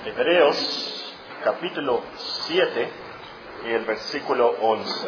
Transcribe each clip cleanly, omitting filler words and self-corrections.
Hebreos capítulo 7 y el versículo 11.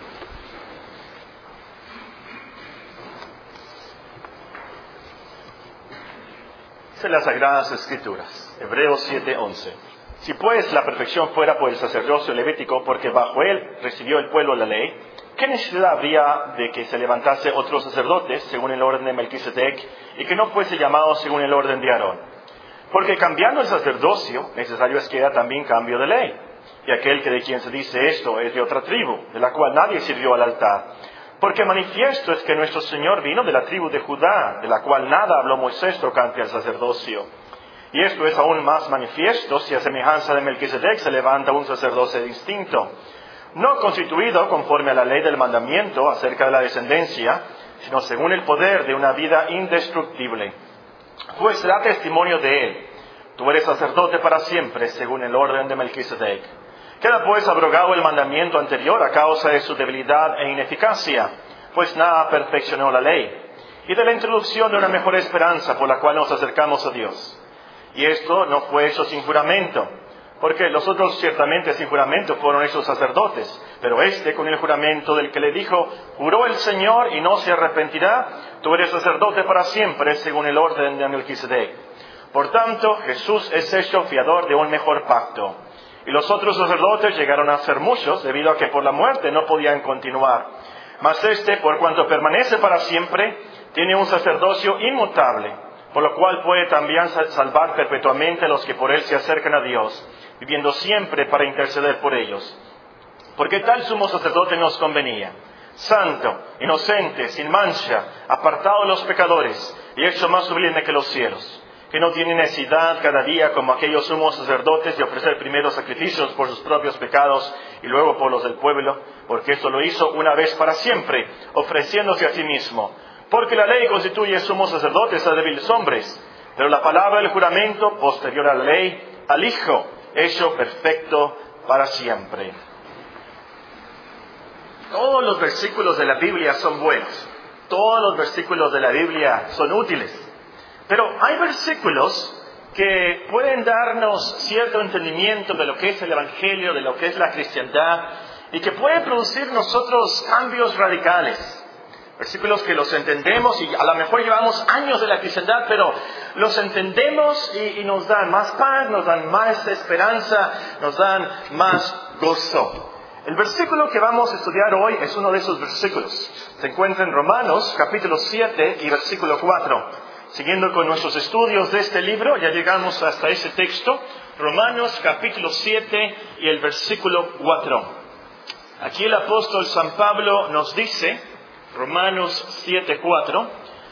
Dice las Sagradas Escrituras, Hebreos 7:11. Si pues la perfección fuera por el sacerdocio levítico, porque bajo él recibió el pueblo la ley, ¿qué necesidad habría de que se levantase otro sacerdote según el orden de Melquisedec y que no fuese llamado según el orden de Aarón? Porque cambiando el sacerdocio, necesario es que haya también cambio de ley. Y aquel que de quien se dice esto es de otra tribu, de la cual nadie sirvió al altar. Porque manifiesto es que nuestro Señor vino de la tribu de Judá, de la cual nada habló Moisés tocante al sacerdocio. Y esto es aún más manifiesto si a semejanza de Melquisedec se levanta un sacerdocio distinto, no constituido conforme a la ley del mandamiento acerca de la descendencia, sino según el poder de una vida indestructible. Pues da testimonio de él: tú eres sacerdote para siempre, según el orden de Melquisedec. Queda pues abrogado el mandamiento anterior a causa de su debilidad e ineficacia, pues nada perfeccionó la ley, y de la introducción de una mejor esperanza por la cual nos acercamos a Dios. Y esto no fue hecho sin juramento, porque los otros ciertamente sin juramento fueron esos sacerdotes, pero este con el juramento del que le dijo: juró el Señor y no se arrepentirá, tú eres sacerdote para siempre, según el orden de Melquisedec. Por tanto, Jesús es hecho fiador de un mejor pacto. Y los otros sacerdotes llegaron a ser muchos, debido a que por la muerte no podían continuar. Mas este, por cuanto permanece para siempre, tiene un sacerdocio inmutable, por lo cual puede también salvar perpetuamente a los que por él se acercan a Dios, viviendo siempre para interceder por ellos. Porque tal sumo sacerdote nos convenía: santo, inocente, sin mancha, apartado de los pecadores, y hecho más sublime que los cielos, que no tiene necesidad cada día, como aquellos sumos sacerdotes, de ofrecer primero sacrificios por sus propios pecados y luego por los del pueblo, porque esto lo hizo una vez para siempre, ofreciéndose a sí mismo. Porque la ley constituye sumos sacerdotes a débiles hombres, pero la palabra del juramento, posterior a la ley, al Hijo, hecho perfecto para siempre. Todos los versículos de la Biblia son buenos. Todos los versículos de la Biblia son útiles. Pero hay versículos que pueden darnos cierto entendimiento de lo que es el Evangelio, de lo que es la cristiandad, y que pueden producir en nosotros cambios radicales. Versículos que los entendemos y a lo mejor llevamos años de la cristiandad, pero los entendemos y nos dan más paz, nos dan más esperanza, nos dan más gozo. El versículo que vamos a estudiar hoy es uno de esos versículos. Se encuentra en Romanos capítulo 7 y versículo 4. Siguiendo con nuestros estudios de este libro, ya llegamos hasta ese texto, Romanos capítulo 7 y el versículo 4. Aquí el apóstol San Pablo nos dice, Romanos 7:4,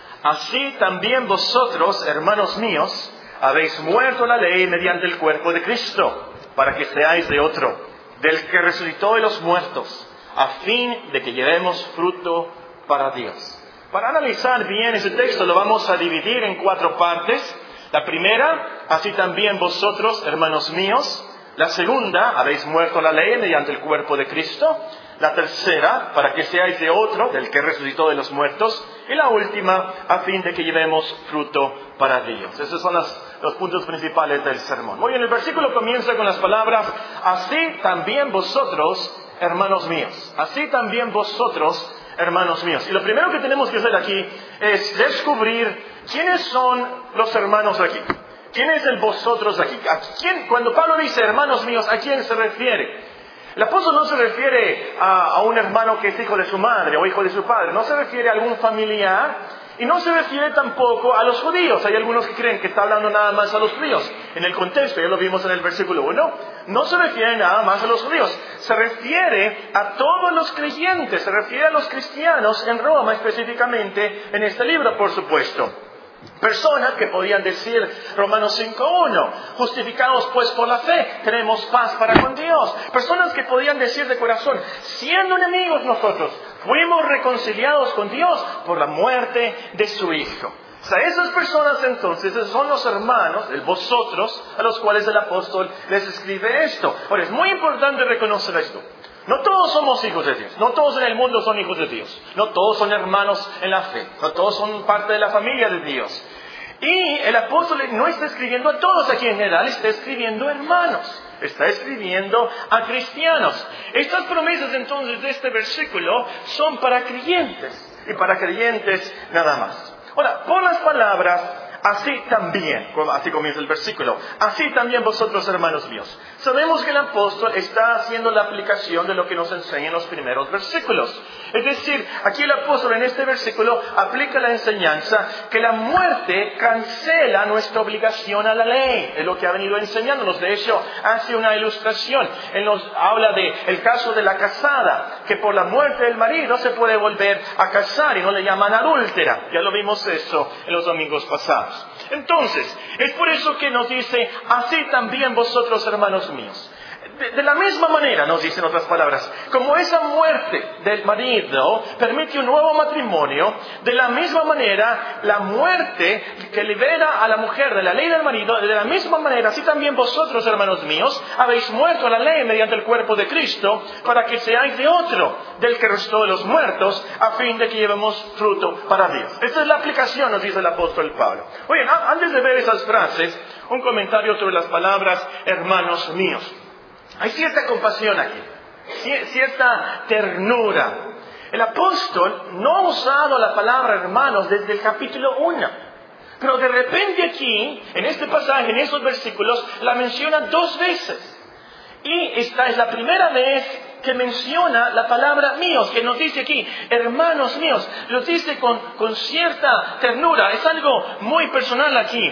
así también vosotros, hermanos míos, habéis muerto a la ley mediante el cuerpo de Cristo, para que seáis de otro, del que resucitó de los muertos, a fin de que llevemos fruto para Dios. Para analizar bien ese texto lo vamos a dividir en 4 partes. La primera, así también vosotros, hermanos míos. La segunda, habéis muerto a la ley mediante el cuerpo de Cristo. La tercera, para que seáis de otro, del que resucitó de los muertos. Y la última, a fin de que llevemos fruto para Dios. Esos son los puntos principales del sermón. Muy bien, el versículo comienza con las palabras: así también vosotros, hermanos míos. Así también vosotros, hermanos míos. Y lo primero que tenemos que hacer aquí es descubrir quiénes son los hermanos aquí. ¿Quién es el vosotros aquí? Cuando Pablo dice hermanos míos, ¿a quién se refiere? El apóstol no se refiere a un hermano que es hijo de su madre o hijo de su padre. No se refiere a algún familiar. Y no se refiere tampoco a los judíos. Hay algunos que creen que está hablando nada más a los judíos. En el contexto, ya lo vimos en el versículo 1, no se refiere nada más a los judíos. Se refiere a todos los creyentes, se refiere a los cristianos en Roma específicamente, en este libro, por supuesto. Personas que podían decir, Romanos 5:1, justificados pues por la fe, tenemos paz para con Dios. Personas que podían decir de corazón, siendo enemigos nosotros, fuimos reconciliados con Dios por la muerte de su Hijo. O sea, esas personas entonces, esos son los hermanos, el vosotros, a los cuales el apóstol les escribe esto. Ahora, es muy importante reconocer esto. No todos somos hijos de Dios. No todos en el mundo son hijos de Dios. No todos son hermanos en la fe. No todos son parte de la familia de Dios. Y el apóstol no está escribiendo a todos aquí en general, está escribiendo a hermanos, está escribiendo a cristianos. Estas promesas entonces de este versículo son para creyentes, y para creyentes nada más. Ahora, por las palabras, así también, así comienza el versículo, así también vosotros, hermanos míos. Sabemos que el apóstol está haciendo la aplicación de lo que nos enseña en los primeros versículos. Es decir, aquí el apóstol en este versículo aplica la enseñanza que la muerte cancela nuestra obligación a la ley. Es lo que ha venido enseñándonos. De hecho, hace una ilustración. Él nos habla del caso de la casada, que por la muerte del marido se puede volver a casar y no le llaman adúltera. Ya lo vimos eso en los domingos pasados. Entonces, es por eso que nos dice, así también vosotros, hermanos míos. De la misma manera, nos dicen otras palabras, como esa muerte del marido permite un nuevo matrimonio, de la misma manera, la muerte que libera a la mujer de la ley del marido, de la misma manera, así también vosotros, hermanos míos, habéis muerto a la ley mediante el cuerpo de Cristo, para que seáis de otro, del que restó de los muertos, a fin de que llevemos fruto para Dios. Esta es la aplicación, nos dice el apóstol Pablo. Oye, antes de ver esas frases, un comentario sobre las palabras hermanos míos. Hay cierta compasión aquí, cierta ternura. El apóstol no ha usado la palabra hermanos desde el capítulo 1. Pero de repente aquí, en este pasaje, en esos versículos, la menciona 2 veces. Y esta es la primera vez que menciona la palabra míos, que nos dice aquí, hermanos míos. Lo dice con cierta ternura. Es algo muy personal aquí.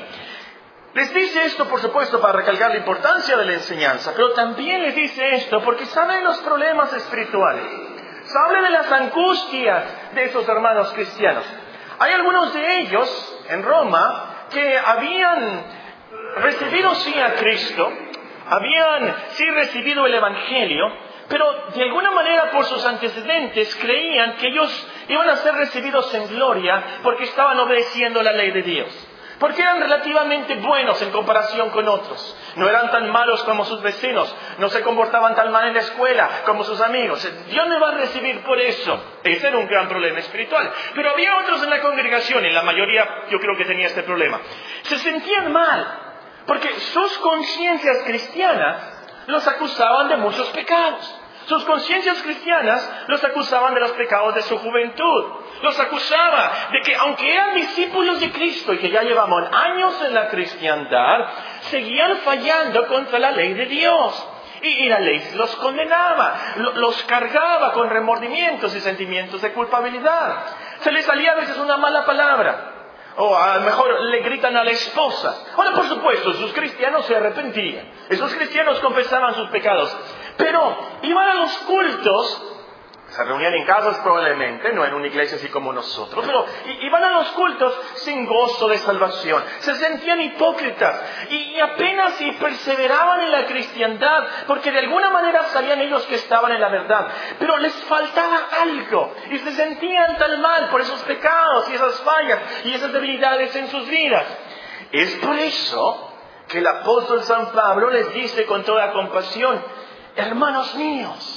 Les dice esto, por supuesto, para recalcar la importancia de la enseñanza, pero también les dice esto porque sabe los problemas espirituales, sabe de las angustias de esos hermanos cristianos. Hay algunos de ellos en Roma que habían recibido sí a Cristo, habían sí recibido el Evangelio, pero de alguna manera por sus antecedentes creían que ellos iban a ser recibidos en gloria porque estaban obedeciendo la ley de Dios. Porque eran relativamente buenos en comparación con otros. No eran tan malos como sus vecinos. No se comportaban tan mal en la escuela como sus amigos. Dios me va a recibir por eso. Ese era un gran problema espiritual. Pero había otros en la congregación, y la mayoría yo creo que tenía este problema. Se sentían mal, porque sus conciencias cristianas los acusaban de muchos pecados. Sus conciencias cristianas los acusaban de los pecados de su juventud. Los acusaba de que aunque eran discípulos de Cristo y que ya llevaban años en la cristiandad, seguían fallando contra la ley de Dios. Y la ley los condenaba, los cargaba con remordimientos y sentimientos de culpabilidad. Se les salía a veces una mala palabra. O a lo mejor le gritan a la esposa. Ahora, por supuesto, esos cristianos se arrepentían. Esos cristianos confesaban sus pecados. Pero iban a los cultos, se reunían en casas probablemente, no en una iglesia así como nosotros, pero iban a los cultos sin gozo de salvación. Se sentían hipócritas y apenas si perseveraban en la cristiandad, porque de alguna manera sabían ellos que estaban en la verdad. Pero les faltaba algo y se sentían tan mal por esos pecados y esas fallas y esas debilidades en sus vidas. Es por eso que el apóstol San Pablo les dice con toda compasión, hermanos míos.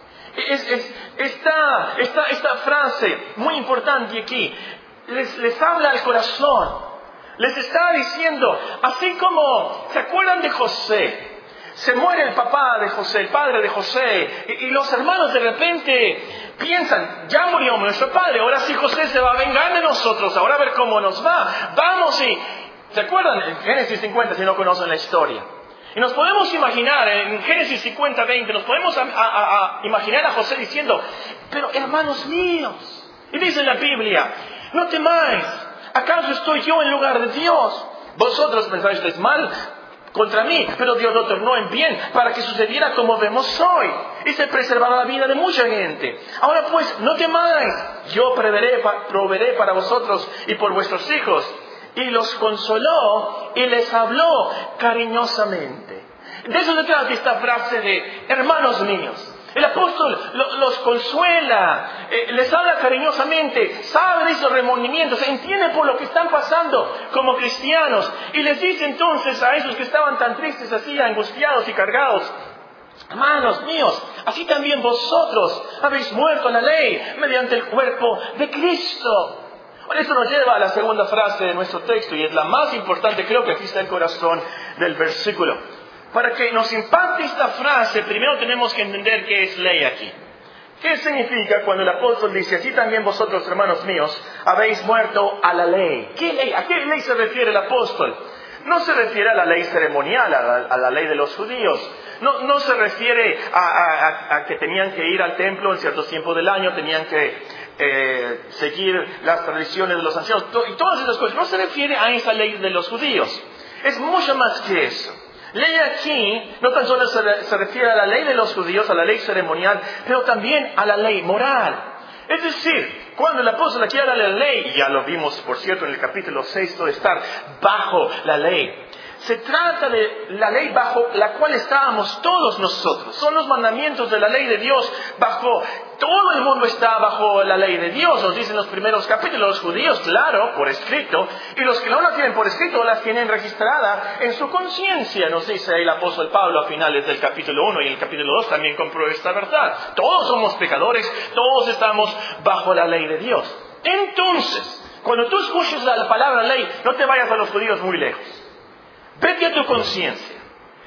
Esta frase muy importante aquí les habla al corazón. Les está diciendo, así como se acuerdan de José, se muere el papá de José, el padre de José, y los hermanos de repente piensan, ya murió nuestro padre, ahora sí José se va a vengar de nosotros, ahora a ver cómo nos va, vamos y... ¿Se acuerdan en Génesis 50 si no conocen la historia? Y nos podemos imaginar, en Génesis 50, 20, nos podemos imaginar a José diciendo, pero hermanos míos, y dice la Biblia, no temáis, ¿acaso estoy yo en lugar de Dios? Vosotros pensáis mal contra mí, pero Dios lo tornó en bien para que sucediera como vemos hoy y se preservará la vida de mucha gente. Ahora pues, no temáis, yo proveeré para vosotros y por vuestros hijos. Y los consoló y les habló cariñosamente. De eso se trata esta frase de hermanos míos. El apóstol los consuela, les habla cariñosamente, sabe de esos remordimientos, entiende por lo que están pasando como cristianos. Y les dice entonces a esos que estaban tan tristes, así angustiados y cargados, hermanos míos, así también vosotros habéis muerto a la ley mediante el cuerpo de Cristo. Bueno, esto nos lleva a la segunda frase de nuestro texto, y es la más importante. Creo que aquí está el corazón del versículo. Para que nos impacte esta frase, primero tenemos que entender qué es ley aquí. ¿Qué significa cuando el apóstol dice, así también vosotros, hermanos míos, habéis muerto a la ley? ¿Qué ley? ¿A qué ley se refiere el apóstol? No se refiere a la ley ceremonial, a la ley de los judíos. No se refiere a que tenían que ir al templo en ciertos tiempos del año, tenían que seguir las tradiciones de los ancianos, y todas esas cosas. No se refiere a esa ley de los judíos. Es mucho más que eso. Ley aquí no tan solo se refiere a la ley de los judíos, a la ley ceremonial, pero también a la ley moral. Es decir, cuando el apóstol aquí habla de la ley, y ya lo vimos, por cierto, en el capítulo 6, de estar bajo la ley. Se trata de la ley bajo la cual estábamos todos nosotros. Son los mandamientos de la ley de Dios. Todo el mundo está bajo la ley de Dios. Nos dicen los primeros capítulos. Los judíos, claro, por escrito. Y los que no la tienen por escrito, las tienen registrada en su conciencia. Nos dice el apóstol Pablo a finales del capítulo 1 y el capítulo 2 también comprueba esta verdad. Todos somos pecadores. Todos estamos bajo la ley de Dios. Entonces, cuando tú escuches la palabra ley, no te vayas a los judíos muy lejos. Vete a tu conciencia.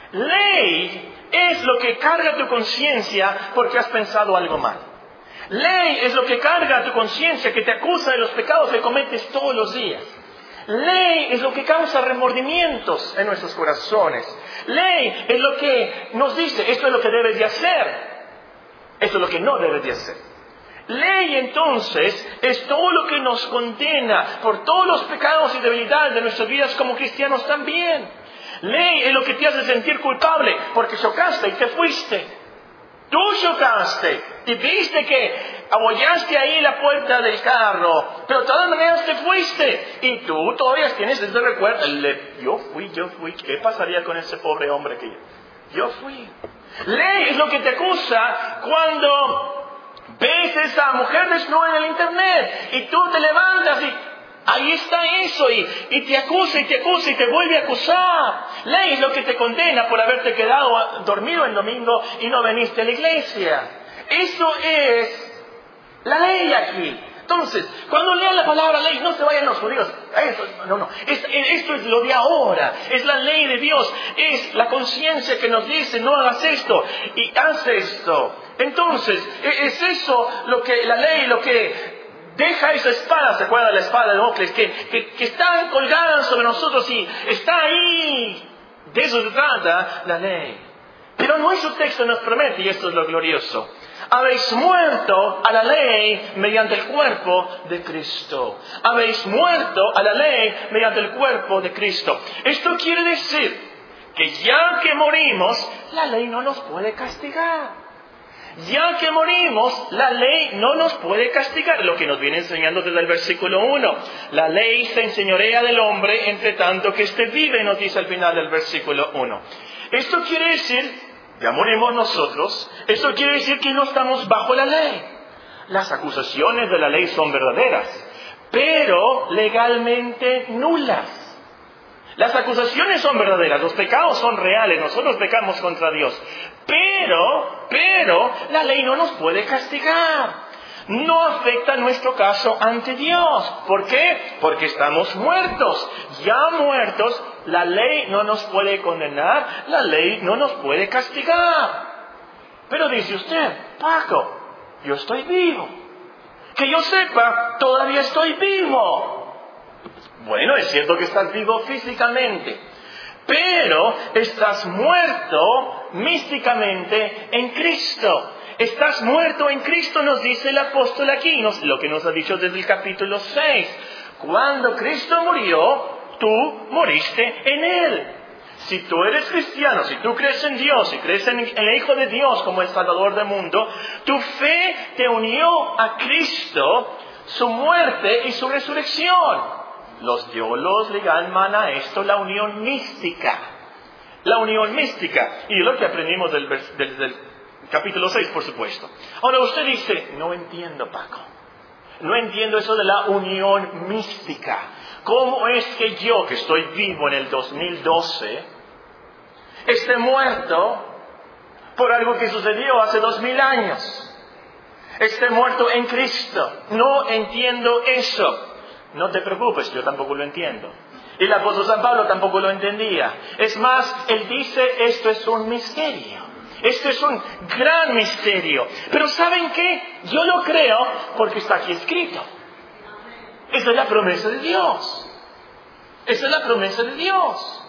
Ley es lo que carga tu conciencia porque has pensado algo mal. Ley es lo que carga tu conciencia, que te acusa de los pecados que cometes todos los días. Ley es lo que causa remordimientos en nuestros corazones. Ley es lo que nos dice, esto es lo que debes de hacer, esto es lo que no debes de hacer. Ley, entonces, es todo lo que nos condena por todos los pecados y debilidades de nuestras vidas como cristianos también. Ley es lo que te hace sentir culpable porque chocaste y te fuiste. Tú chocaste y viste que abollaste ahí la puerta del carro, pero de todas maneras te fuiste. Y tú todavía tienes ese recuerdo. Yo fui. ¿Qué pasaría con ese pobre hombre que yo fui? Ley es lo que te acusa cuando ves a esa mujer desnuda en el internet y tú te levantas y ahí está eso y te acusa y te vuelve a acusar. Ley es lo que te condena por haberte quedado dormido el domingo y no viniste a la iglesia. Eso es la ley aquí. Entonces, cuando lean la palabra ley, no se vayan los judíos. Esto es lo de ahora. Es la ley de Dios. Es la conciencia que nos dice, no hagas esto y haz esto. Entonces, es eso lo que la ley, lo que deja esa espada. ¿Se acuerdan de la espada de Damocles? Que está colgada sobre nosotros y está ahí. De eso se trata la ley. Pero nuestro texto nos promete, y esto es lo glorioso, habéis muerto a la ley mediante el cuerpo de Cristo. Habéis muerto a la ley mediante el cuerpo de Cristo. Esto quiere decir que ya que morimos, la ley no nos puede castigar. Ya que morimos, la ley no nos puede castigar. Lo que nos viene enseñando desde el versículo 1. La ley se enseñorea del hombre entre tanto que éste vive, nos dice al final del versículo 1. Esto quiere decir, ya morimos nosotros, esto quiere decir que no estamos bajo la ley. Las acusaciones de la ley son verdaderas, pero legalmente nulas. Las acusaciones son verdaderas, los pecados son reales, nosotros pecamos contra Dios. Pero la ley no nos puede castigar. No afecta nuestro caso ante Dios. ¿Por qué? Porque estamos muertos. Ya muertos, la ley no nos puede condenar, la ley no nos puede castigar. Pero dice usted, Paco, yo estoy vivo. Que yo sepa, todavía estoy vivo. Bueno, es cierto que estás vivo físicamente, pero estás muerto místicamente en Cristo. Estás muerto en Cristo, nos dice el apóstol aquí, lo que nos ha dicho desde el capítulo 6. Cuando Cristo murió, tú moriste en Él. Si tú eres cristiano, si tú crees en Dios, si crees en el Hijo de Dios como el Salvador del mundo, tu fe te unió a Cristo, su muerte y su resurrección. Los teólogos le llaman a esto la unión mística. La unión mística. Y lo que aprendimos del capítulo 6, por supuesto. Ahora usted dice, no entiendo, Paco. No entiendo eso de la unión mística. ¿Cómo es que yo, que estoy vivo en el 2012, esté muerto por algo que sucedió hace 2000 años? Esté muerto en Cristo. No entiendo eso. No te preocupes, yo tampoco lo entiendo. Y el apóstol San Pablo tampoco lo entendía. Es más, él dice, esto es un misterio. Esto es un gran misterio. Pero ¿saben qué? Yo lo creo porque está aquí escrito. Esa es la promesa de Dios. Esa es la promesa de Dios.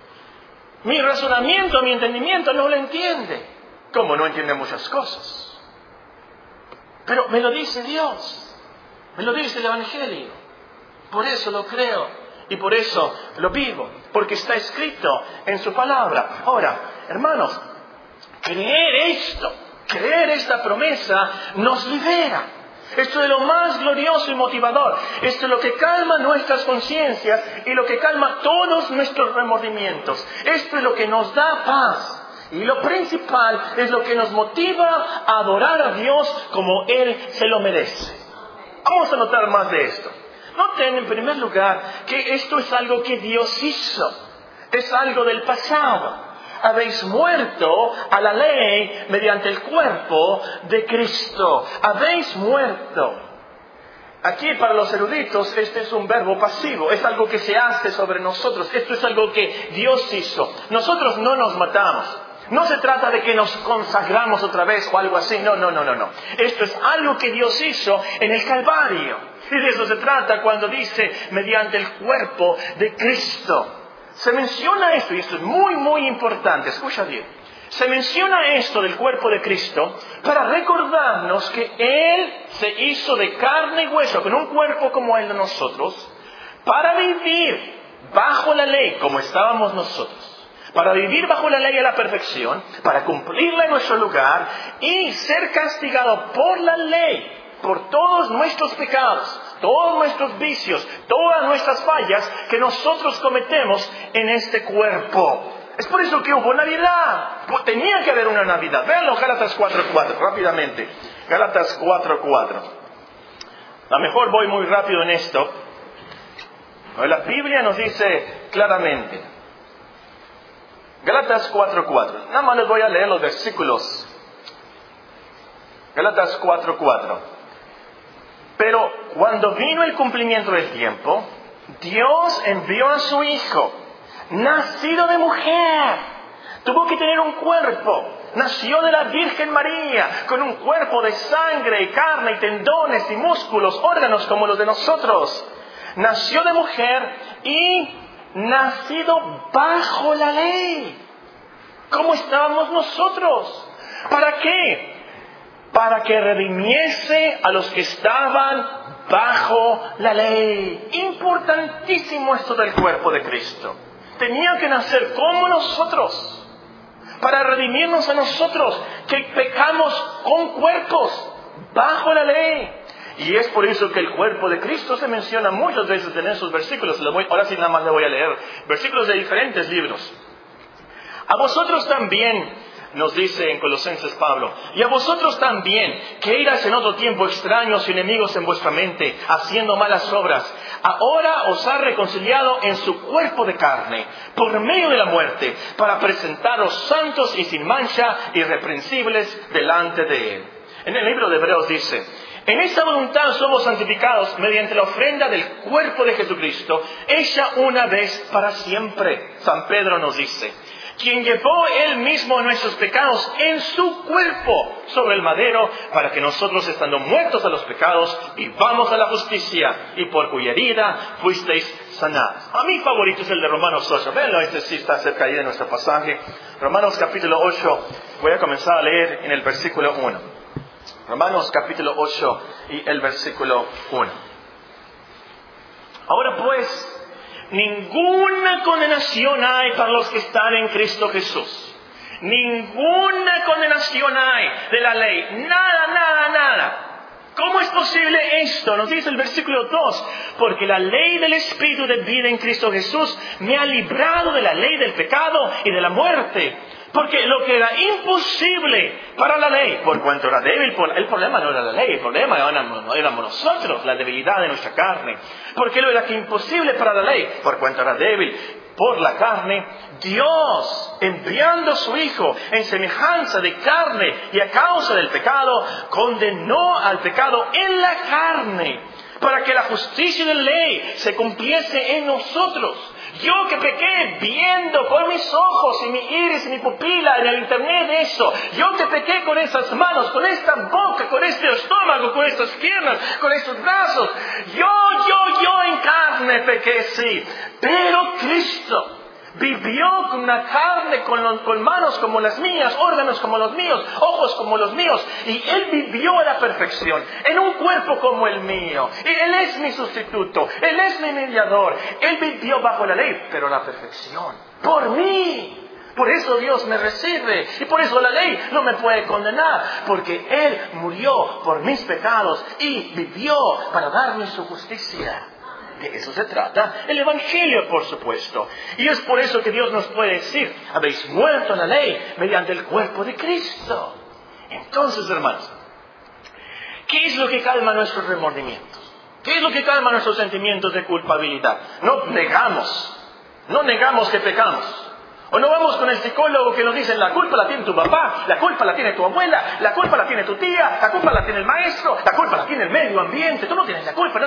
Mi razonamiento, mi entendimiento no lo entiende. Como no entiende muchas cosas. Pero me lo dice Dios. Me lo dice el Evangelio. Por eso lo creo. Y por eso lo vivo. Porque está escrito en su palabra. Ahora, hermanos, creer esta promesa nos libera. Esto es lo más glorioso y motivador. Esto es lo que calma nuestras conciencias y lo que calma todos nuestros remordimientos. Esto es lo que nos da paz. Y lo principal es lo que nos motiva a adorar a Dios como Él se lo merece. Vamos a notar más de esto. Noten en primer lugar que esto es algo que Dios hizo. Es algo del pasado. Habéis muerto a la ley mediante el cuerpo de Cristo. Habéis muerto. Aquí para los eruditos este es un verbo pasivo. Es algo que se hace sobre nosotros. Esto es algo que Dios hizo. Nosotros no nos matamos. No se trata de que nos consagramos otra vez o algo así. No. Esto es algo que Dios hizo en el Calvario. Y de eso se trata cuando dice mediante el cuerpo de Cristo. Se menciona esto, y esto es muy, muy importante. Escucha bien. Se menciona esto del cuerpo de Cristo para recordarnos que Él se hizo de carne y hueso, con un cuerpo como el de nosotros, para vivir bajo la ley como estábamos nosotros. Para vivir bajo la ley a la perfección, para cumplirla en nuestro lugar y ser castigado por la ley, por todos nuestros pecados, todos nuestros vicios, todas nuestras fallas que nosotros cometemos en este cuerpo. Es por eso que hubo Navidad. Tenía que haber una Navidad. Véanlo, Gálatas 4:4, rápidamente. Gálatas 4:4. A lo mejor voy muy rápido en esto. La Biblia nos dice claramente. Gálatas 4:4. Nada más les voy a leer los versículos. Gálatas 4:4. Pero cuando vino el cumplimiento del tiempo, Dios envió a su Hijo, nacido de mujer. Tuvo que tener un cuerpo. Nació de la Virgen María, con un cuerpo de sangre y carne y tendones y músculos, órganos como los de nosotros. Nació de mujer y nacido bajo la ley. ¿Cómo estábamos nosotros? ¿Para qué? Para que redimiese a los que estaban bajo la ley. Importantísimo esto del cuerpo de Cristo. Tenía que nacer como nosotros, para redimirnos a nosotros, que pecamos con cuerpos bajo la ley. Y es por eso que el cuerpo de Cristo se menciona muchas veces en esos versículos. Ahora sí nada más le voy a leer versículos de diferentes libros. A vosotros también, nos dice en Colosenses Pablo, y a vosotros también, que erais en otro tiempo extraños y enemigos en vuestra mente, haciendo malas obras, ahora os ha reconciliado en su cuerpo de carne, por medio de la muerte, para presentaros santos y sin mancha, irreprensibles delante de Él. En el libro de Hebreos dice, en esta voluntad somos santificados mediante la ofrenda del cuerpo de Jesucristo, hecha una vez para siempre. San Pedro nos dice, quien llevó Él mismo nuestros pecados en su cuerpo sobre el madero, para que nosotros, estando muertos a los pecados, vivamos a la justicia, y por cuya herida fuisteis sanados. A mi favorito es el de Romanos 8. Véanlo, este sí está cerca ahí de nuestro pasaje. Romanos capítulo 8, voy a comenzar a leer en el versículo 1. Romanos capítulo 8 y el versículo 1. Ahora pues, ninguna condenación hay para los que están en Cristo Jesús. Ninguna condenación hay de la ley. Nada. ¿Cómo es posible esto? Nos dice el versículo 2. Porque la ley del Espíritu de vida en Cristo Jesús me ha librado de la ley del pecado y de la muerte. Porque lo que era imposible para la ley, por cuanto era débil, el problema no era la ley, el problema éramos nosotros, la debilidad de nuestra carne. Porque lo era imposible para la ley, por cuanto era débil por la carne, Dios, enviando a su Hijo en semejanza de carne y a causa del pecado, condenó al pecado en la carne, para que la justicia de la ley se cumpliese en nosotros. Yo que pequé viendo con mis ojos y mi iris y mi pupila en el internet eso. Yo que pequé con esas manos, con esta boca, con este estómago, con estas piernas, con estos brazos. Yo en carne pequé, sí. Pero Cristo vivió con una carne, con manos como las mías, órganos como los míos, ojos como los míos. Y Él vivió a la perfección, en un cuerpo como el mío. Y Él es mi sustituto, Él es mi mediador. Él vivió bajo la ley, pero a la perfección, por mí. Por eso Dios me recibe. Y por eso la ley no me puede condenar. Porque Él murió por mis pecados y vivió para darme su justicia. De eso se trata el Evangelio, por supuesto. Y es por eso que Dios nos puede decir, habéis muerto a la ley mediante el cuerpo de Cristo. Entonces, hermanos, ¿qué es lo que calma nuestros remordimientos? ¿Qué es lo que calma nuestros sentimientos de culpabilidad? No negamos que pecamos. O no vamos con el psicólogo que nos dice, la culpa la tiene tu papá, la culpa la tiene tu abuela, la culpa la tiene tu tía, la culpa la tiene el maestro, la culpa la tiene el medio ambiente, tú no tienes la culpa.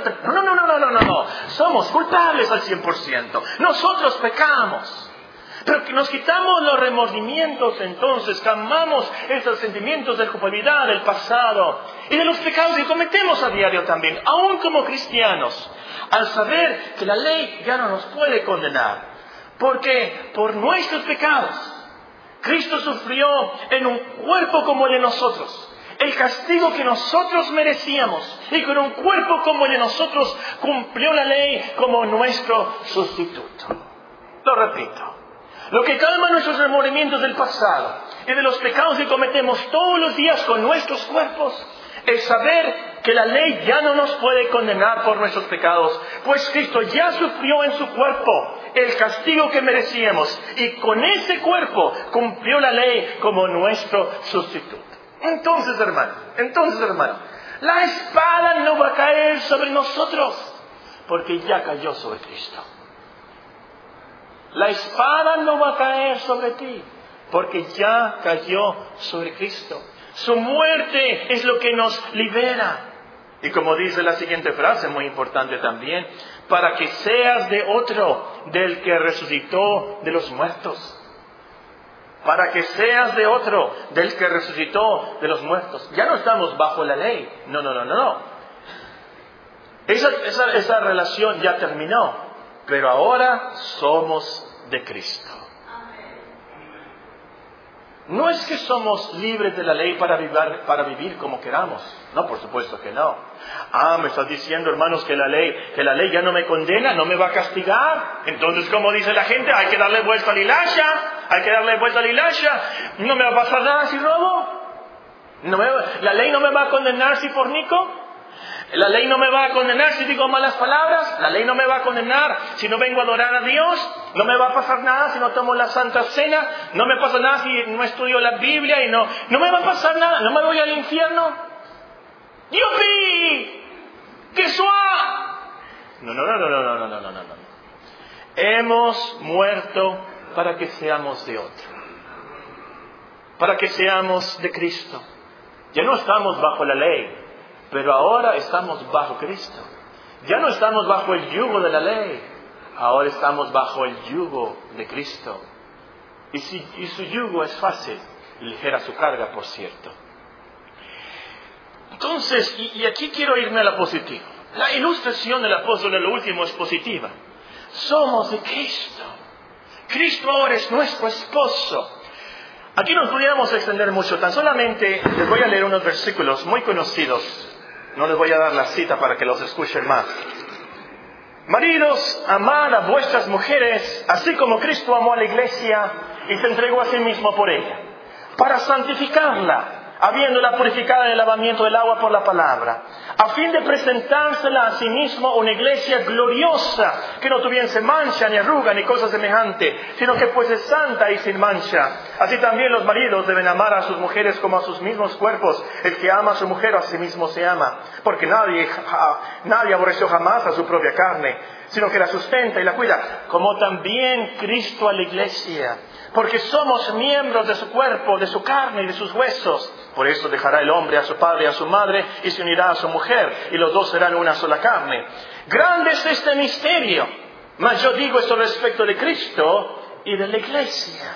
No. Somos culpables al 100%. Nosotros pecamos. Pero que nos quitamos los remordimientos, entonces calmamos estos sentimientos de culpabilidad del pasado y de los pecados que cometemos a diario también, aún como cristianos, al saber que la ley ya no nos puede condenar. Porque por nuestros pecados, Cristo sufrió en un cuerpo como el de nosotros, el castigo que nosotros merecíamos, y con un cuerpo como el de nosotros cumplió la ley como nuestro sustituto. Lo repito, lo que calma nuestros remordimientos del pasado y de los pecados que cometemos todos los días con nuestros cuerpos es saber que la ley ya no nos puede condenar por nuestros pecados, pues Cristo ya sufrió en su cuerpo el castigo que merecíamos y con ese cuerpo cumplió la ley como nuestro sustituto. Entonces, hermano, la espada no va a caer sobre nosotros porque ya cayó sobre Cristo. La espada no va a caer sobre ti porque ya cayó sobre Cristo. Su muerte es lo que nos libera. Y como dice la siguiente frase, muy importante también, para que seas de otro, del que resucitó de los muertos. Para que seas de otro, del que resucitó de los muertos. Ya no estamos bajo la ley. No. Esa relación ya terminó. Pero ahora somos de Cristo. No es que somos libres de la ley para vivir como queramos. No, por supuesto que no. Me estás diciendo, hermanos, que la ley ya no me condena, no me va a castigar. Entonces, como dice la gente, hay que darle vuelta al hilacha. No me va a pasar nada si robo. La ley no me va a condenar si fornico. La ley no me va a condenar si digo malas palabras. La ley no me va a condenar si no vengo a adorar a Dios. No me va a pasar nada si no tomo la Santa Cena. No me pasa nada si no estudio la Biblia y no me va a pasar nada. No me voy al infierno. ¡Yupi! ¡Qué suave! No. Hemos muerto para que seamos de otro. Para que seamos de Cristo. Ya no estamos bajo la ley. Pero ahora estamos bajo Cristo. Ya no estamos bajo el yugo de la ley. Ahora estamos bajo el yugo de Cristo. Y su yugo es fácil y ligera su carga, por cierto. Entonces, y aquí quiero irme a la positiva. La ilustración del apóstol de lo último es positiva. Somos de Cristo. Cristo ahora es nuestro esposo. Aquí nos pudiéramos extender mucho. Tan solamente les voy a leer unos versículos muy conocidos. No les voy a dar la cita para que los escuchen más. Maridos, amad a vuestras mujeres, así como Cristo amó a la iglesia y se entregó a sí mismo por ella, para santificarla, habiéndola purificada en el lavamiento del agua por la palabra, a fin de presentársela a sí mismo una iglesia gloriosa, que no tuviese mancha, ni arruga, ni cosa semejante, sino que fuese santa y sin mancha. Así también los maridos deben amar a sus mujeres como a sus mismos cuerpos. El que ama a su mujer a sí mismo se ama, porque nadie aborreció jamás a su propia carne, sino que la sustenta y la cuida, como también Cristo a la iglesia, porque somos miembros de su cuerpo, de su carne y de sus huesos. Por eso dejará el hombre a su padre y a su madre y se unirá a su mujer, y los dos serán una sola carne. Grande es este misterio, mas yo digo esto respecto de Cristo y de la iglesia.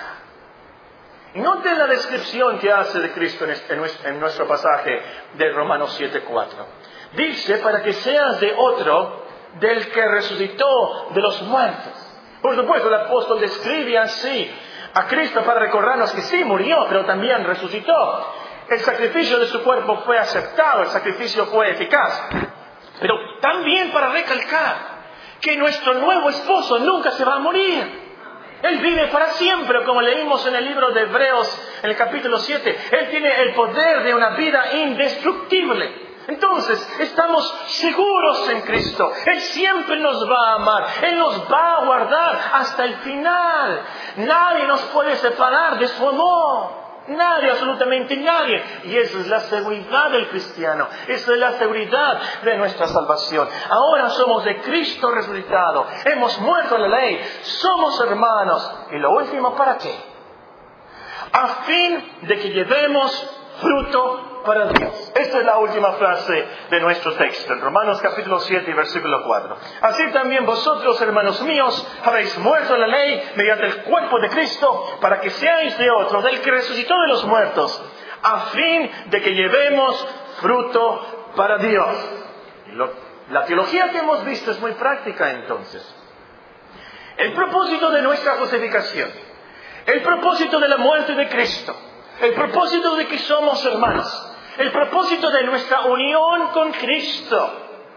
Noten la descripción que hace de Cristo en nuestro pasaje de Romanos 7:4. Dice, para que seas de otro, del que resucitó de los muertos. Por supuesto, el apóstol describe así a Cristo para recordarnos que sí murió, pero también resucitó. El sacrificio de su cuerpo fue aceptado, el sacrificio fue eficaz. Pero también para recalcar que nuestro nuevo esposo nunca se va a morir. Él vive para siempre, como leímos en el libro de Hebreos, en el capítulo 7. Él tiene el poder de una vida indestructible. Entonces, estamos seguros en Cristo. Él siempre nos va a amar. Él nos va a guardar hasta el final. Nadie nos puede separar de su amor. Nadie, absolutamente nadie. Y esa es la seguridad del cristiano. Esa es la seguridad de nuestra salvación. Ahora somos de Cristo resucitado. Hemos muerto a la ley. Somos hermanos. Y lo último, ¿para qué? A fin de que llevemos fruto para Dios. Esta es la última frase de nuestro texto, en Romanos capítulo 7, versículo 4. Así también vosotros, hermanos míos, habéis muerto a la ley mediante el cuerpo de Cristo, para que seáis de otro, del que resucitó de los muertos, a fin de que llevemos fruto para Dios. La teología que hemos visto es muy práctica entonces. El propósito de nuestra justificación, el propósito de la muerte de Cristo, el propósito de que somos hermanos, el propósito de nuestra unión con Cristo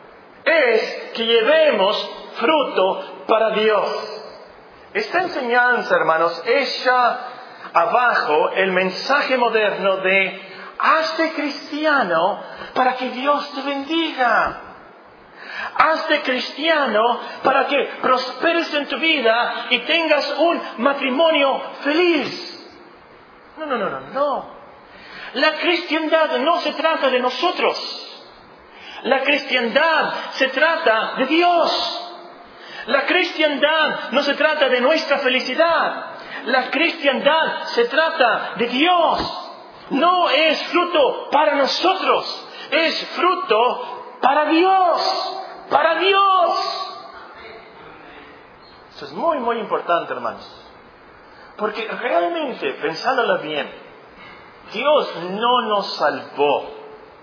es que llevemos fruto para Dios. Esta enseñanza, hermanos, echa abajo el mensaje moderno de hazte cristiano para que Dios te bendiga. Hazte cristiano para que prosperes en tu vida y tengas un matrimonio feliz. No. La cristiandad no se trata de nosotros. La cristiandad se trata de Dios. La cristiandad no se trata de nuestra felicidad. La cristiandad se trata de Dios. No es fruto para nosotros. Es fruto para Dios. Para Dios. Eso es muy, muy importante, hermanos. Porque realmente, pensándolo bien, Dios no nos salvó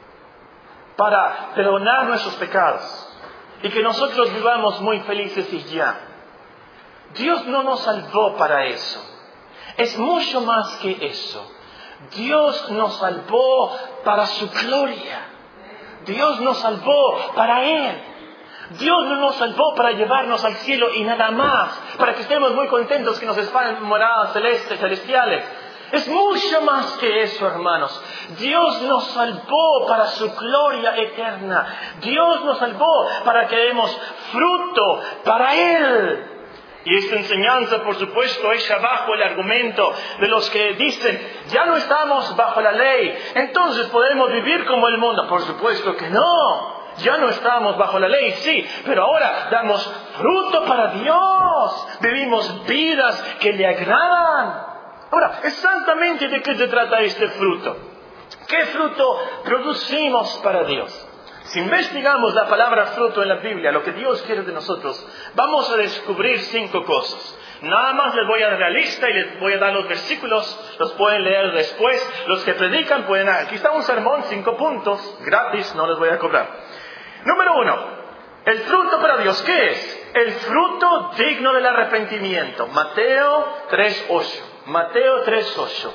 para perdonar nuestros pecados y que nosotros vivamos muy felices y ya. Dios no nos salvó para eso. Es mucho más que eso. Dios nos salvó para su gloria. Dios nos salvó para Él. Dios no nos salvó para llevarnos al cielo y nada más, para que estemos muy contentos que nos esperen moradas celestiales. Es mucho más que eso, hermanos. Dios nos salvó para su gloria eterna. Dios nos salvó para que demos fruto para Él. Y esta enseñanza, por supuesto, echa bajo el argumento de los que dicen, ya no estamos bajo la ley, entonces podemos vivir como el mundo. Por supuesto que no. Ya no estamos bajo la ley, sí, pero ahora damos fruto para Dios. Vivimos vidas que le agradan. Ahora, exactamente de qué se trata este fruto. ¿Qué fruto producimos para Dios? Si investigamos la palabra fruto en la Biblia, lo que Dios quiere de nosotros, vamos a descubrir 5 cosas. Nada más les voy a dar la lista y les voy a dar los versículos, los pueden leer después. Los que predican pueden... Aquí está un sermón, 5 puntos, gratis, no les voy a cobrar. Número 1, el fruto para Dios, ¿qué es? El fruto digno del arrepentimiento. Mateo 3:8. Mateo 3:8.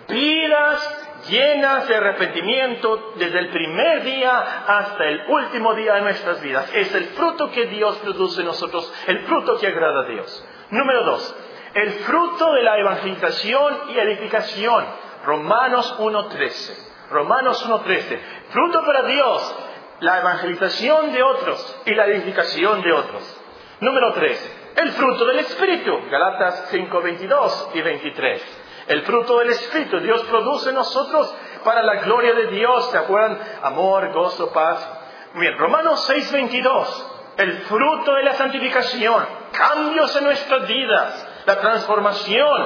Vidas llenas de arrepentimiento desde el primer día hasta el último día de nuestras vidas. Es el fruto que Dios produce en nosotros, el fruto que agrada a Dios. Número 2, el fruto de la evangelización y edificación. Romanos 1:13. Romanos 1:13. Fruto para Dios, la evangelización de otros y la edificación de otros. Número 3, el fruto del Espíritu. Gálatas 5:22 y 23. El fruto del Espíritu. Dios produce en nosotros para la gloria de Dios. ¿Se acuerdan? Amor, gozo, paz. Bien, Romanos 6:22. El fruto de la santificación. Cambios en nuestras vidas. La transformación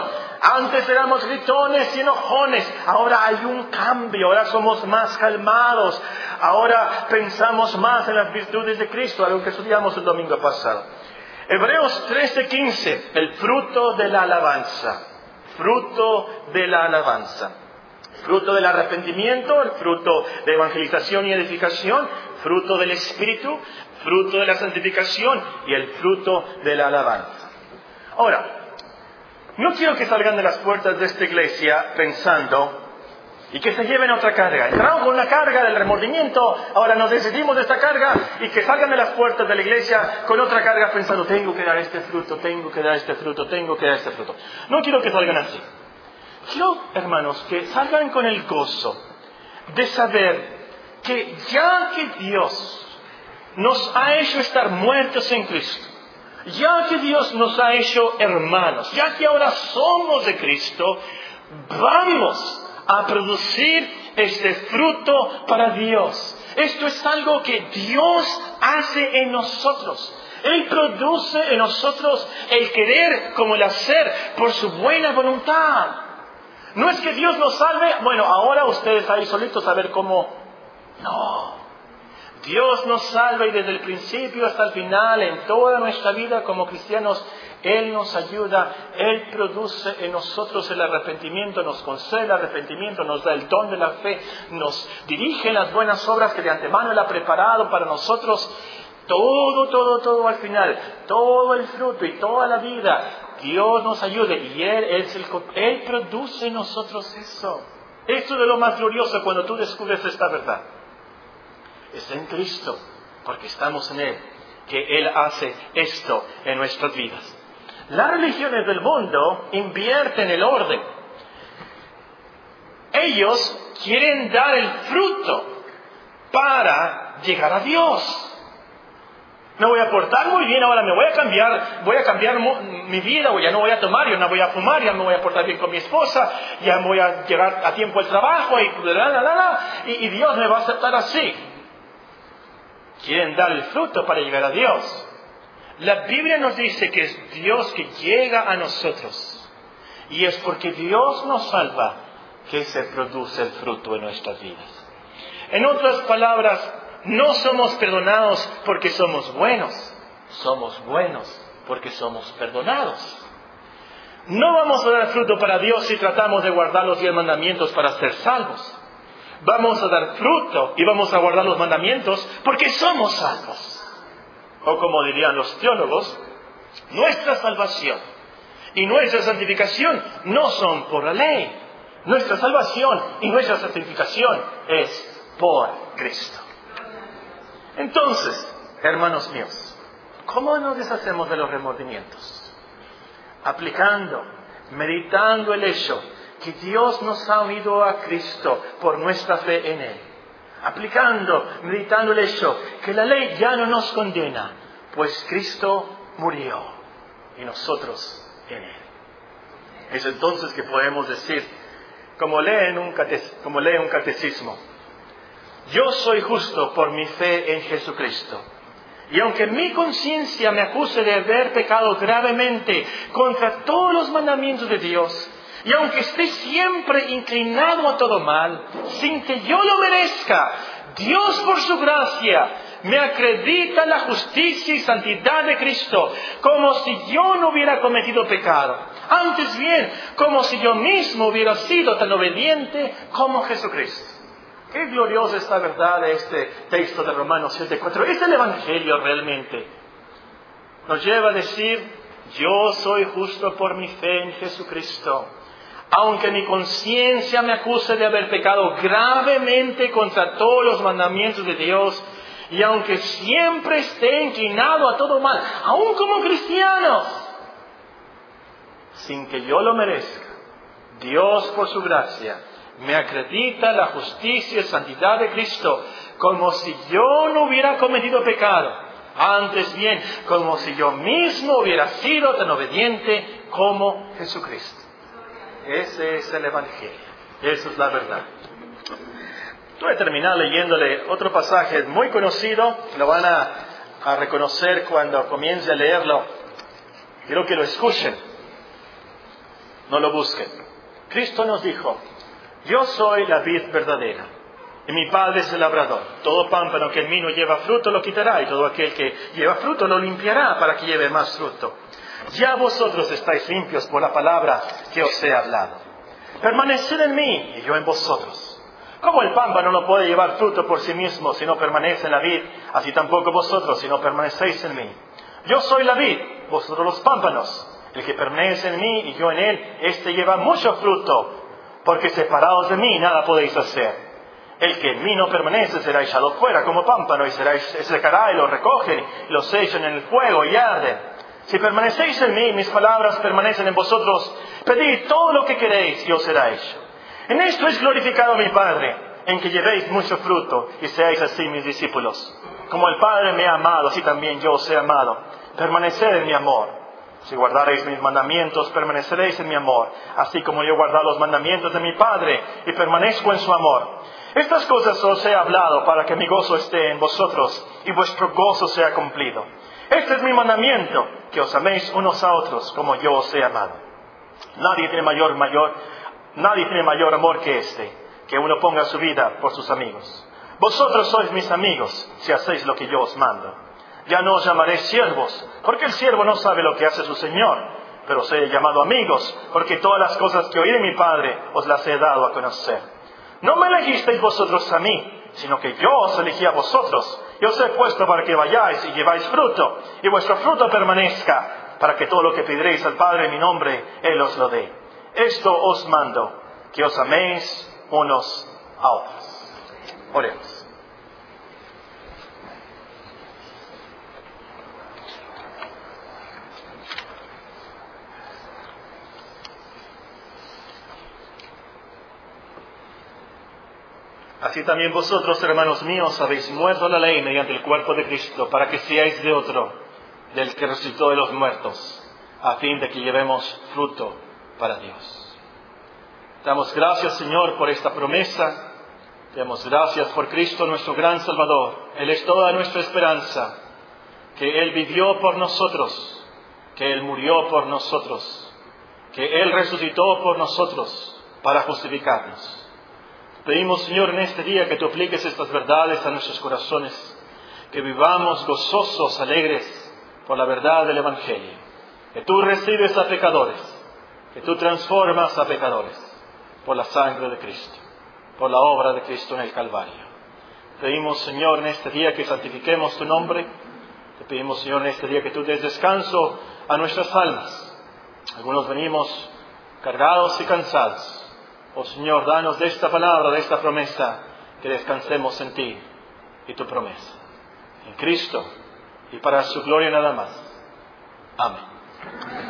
Antes éramos gritones y enojones, ahora hay un cambio, ahora somos más calmados, ahora pensamos más en las virtudes de Cristo, algo que estudiamos el domingo pasado. Hebreos 13:15, el fruto de la alabanza. Fruto de la alabanza. Fruto del arrepentimiento, el fruto de evangelización y edificación, fruto del Espíritu, fruto de la santificación y el fruto de la alabanza. Ahora, no quiero que salgan de las puertas de esta iglesia pensando y que se lleven otra carga. Entramos con una carga del remordimiento, ahora nos decidimos de esta carga y que salgan de las puertas de la iglesia con otra carga pensando, tengo que dar este fruto, tengo que dar este fruto, tengo que dar este fruto. No quiero que salgan así. Quiero, hermanos, que salgan con el gozo de saber que ya que Dios nos ha hecho estar muertos en Cristo, ya que Dios nos ha hecho hermanos, ya que ahora somos de Cristo, vamos a producir este fruto para Dios. Esto es algo que Dios hace en nosotros. Él produce en nosotros el querer como el hacer por su buena voluntad. No es que Dios nos salve, bueno, ahora ustedes ahí solitos a ver cómo. No. Dios nos salva y desde el principio hasta el final, en toda nuestra vida como cristianos, Él nos ayuda, Él produce en nosotros el arrepentimiento, nos concede el arrepentimiento, nos da el don de la fe, nos dirige en las buenas obras que de antemano Él ha preparado para nosotros. Todo al final, todo el fruto y toda la vida, Dios nos ayude y Él produce en nosotros eso. Esto es lo más glorioso cuando tú descubres esta verdad. Es en Cristo, porque estamos en Él, que Él hace esto en nuestras vidas. Las religiones del mundo invierten el orden. Ellos quieren dar el fruto para llegar a Dios. Me voy a portar muy bien, ahora me voy a cambiar mi vida, ya no voy a tomar, ya no voy a fumar, ya me voy a portar bien con mi esposa, ya voy a llegar a tiempo al trabajo y Dios me va a aceptar así. Quieren dar el fruto para llegar a Dios. La Biblia nos dice que es Dios que llega a nosotros. Y es porque Dios nos salva que se produce el fruto en nuestras vidas. En otras palabras, no somos perdonados porque somos buenos. Somos buenos porque somos perdonados. No vamos a dar fruto para Dios si tratamos de guardar los 10 mandamientos para ser salvos. Vamos a dar fruto y vamos a guardar los mandamientos porque somos salvos. O como dirían los teólogos, nuestra salvación y nuestra santificación no son por la ley. Nuestra salvación y nuestra santificación es por Cristo. Entonces, hermanos míos, ¿cómo nos deshacemos de los remordimientos? Aplicando, meditando el hecho que Dios nos ha unido a Cristo por nuestra fe en Él. Aplicando, meditando el hecho que la ley ya no nos condena, pues Cristo murió y nosotros en Él. Es entonces que podemos decir, como lee un catecismo, yo soy justo por mi fe en Jesucristo. Y aunque mi conciencia me acuse de haber pecado gravemente contra todos los mandamientos de Dios, y aunque esté siempre inclinado a todo mal, sin que yo lo merezca, Dios por su gracia me acredita la justicia y santidad de Cristo, como si yo no hubiera cometido pecado. Antes bien, como si yo mismo hubiera sido tan obediente como Jesucristo. Qué gloriosa esta verdad de este texto de Romanos 7:4. Es el Evangelio realmente. Nos lleva a decir, yo soy justo por mi fe en Jesucristo. Aunque mi conciencia me acuse de haber pecado gravemente contra todos los mandamientos de Dios, y aunque siempre esté inclinado a todo mal, aún como cristianos, sin que yo lo merezca, Dios por su gracia me acredita la justicia y santidad de Cristo, como si yo no hubiera cometido pecado. Antes bien, como si yo mismo hubiera sido tan obediente como Jesucristo. Ese es el Evangelio. Esa es la verdad. Voy a terminar leyéndole otro pasaje muy conocido. Lo van a reconocer cuando comience a leerlo. Quiero que lo escuchen. no lo busquen. Cristo nos dijo, yo soy la vid verdadera, y mi Padre es el labrador. Todo pámpano que en mí no lleva fruto lo quitará, y todo aquel que lleva fruto lo limpiará para que lleve más fruto. Ya vosotros estáis limpios por la palabra que os he hablado. Permaneced en mí, y yo en vosotros. Como el pámpano no puede llevar fruto por sí mismo si no permanece en la vid, así tampoco vosotros si no permanecéis en mí. Yo soy la vid, vosotros los pámpanos. El que permanece en mí y yo en él, éste lleva mucho fruto, porque separados de mí nada podéis hacer. El que en mí no permanece será echado fuera como pámpano y se secará y lo recogen y los echan en el fuego y arden. Si permanecéis en mí, mis palabras permanecen en vosotros, pedid todo lo que queréis y os será hecho. En esto es glorificado mi Padre, en que llevéis mucho fruto y seáis así mis discípulos. Como el Padre me ha amado, así también yo os he amado. Permaneced en mi amor. Si guardaréis mis mandamientos, permaneceréis en mi amor, así como yo he guardado los mandamientos de mi Padre y permanezco en su amor. Estas cosas os he hablado para que mi gozo esté en vosotros y vuestro gozo sea cumplido. Este es mi mandamiento, que os améis unos a otros como yo os he amado. Nadie tiene mayor amor que este, que uno ponga su vida por sus amigos. Vosotros sois mis amigos, si hacéis lo que yo os mando. Ya no os llamaré siervos, porque el siervo no sabe lo que hace su Señor, pero os he llamado amigos, porque todas las cosas que oí de mi Padre os las he dado a conocer. No me elegisteis vosotros a mí, sino que yo os elegí a vosotros, y os he puesto para que vayáis y lleváis fruto, y vuestro fruto permanezca, para que todo lo que pediréis al Padre en mi nombre, Él os lo dé. Esto os mando, que os améis unos a otros. Oremos. Así también vosotros, hermanos míos, habéis muerto a la ley mediante el cuerpo de Cristo, para que seáis de otro, del que resucitó de los muertos, a fin de que llevemos fruto para Dios. Damos gracias, Señor, por esta promesa. Damos gracias por Cristo, nuestro gran Salvador. Él es toda nuestra esperanza, que Él vivió por nosotros, que Él murió por nosotros, que Él resucitó por nosotros para justificarnos. Pedimos, Señor, en este día que Tú apliques estas verdades a nuestros corazones, que vivamos gozosos, alegres por la verdad del Evangelio, que Tú recibes a pecadores, que Tú transformas a pecadores por la sangre de Cristo, por la obra de Cristo en el Calvario. Pedimos, Señor, en este día que santifiquemos Tu nombre. Te pedimos, Señor, en este día que Tú des descanso a nuestras almas. Algunos venimos cargados y cansados. Oh Señor, danos de esta palabra, de esta promesa, que descansemos en Ti y Tu promesa. En Cristo y para Su gloria nada más. Amén.